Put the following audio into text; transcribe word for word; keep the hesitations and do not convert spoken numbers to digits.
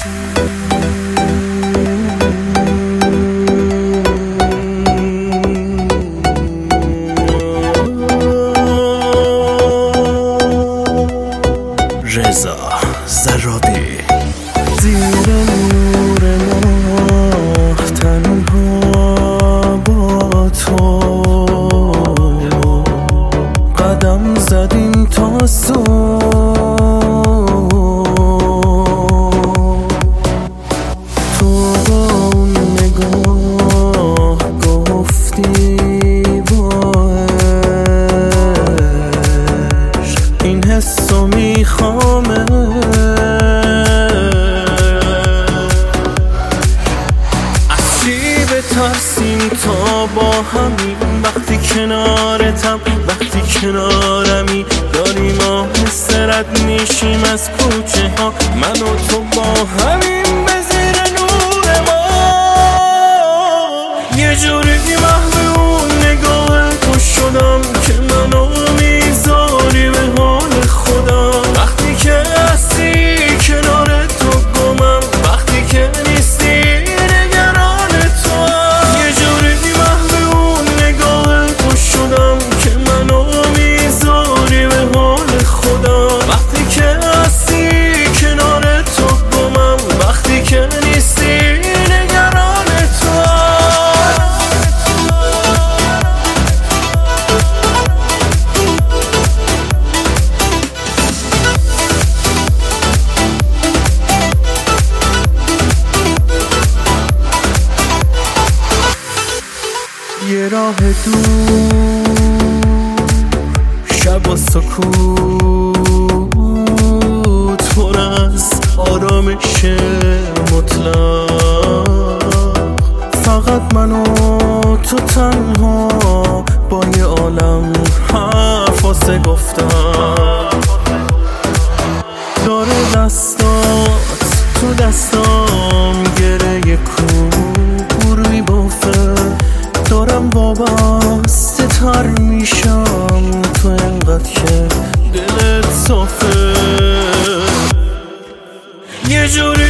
رضا زرادی. زیر نور ماه تنها با تو قدم زدیم تا صبح، تو با اون نگاه گفتی با عشق این حسو میخوامه. از چی بترسیم تا با همیم وقتی کنارتم، وقتی کنارمی داریم آهسته رد میشیم از کوچه ها، من و تو با همیم به زیر نور ما. یه جوری محو اون نگاه تو شدم که منو میذاری به حال خودم. وقتی که هستی کنار تو گمم، وقتی که نیستی نگران تو. یه جوری محو اون نگاه تو شدم که منو میذاری به حال خودم. وقتی که هستی کنار تو گمم، وقتی که نیستی نگران تو. یه راه دور شب و سکوت پر از آرامش مطلق، فقط من و تو تنها با یه عالم حرف واسه گفتم. داره دستات تو دستام گره کور میبافه، دارم وابسته تر میشم تو انقدر که دلت صافه. یه جوری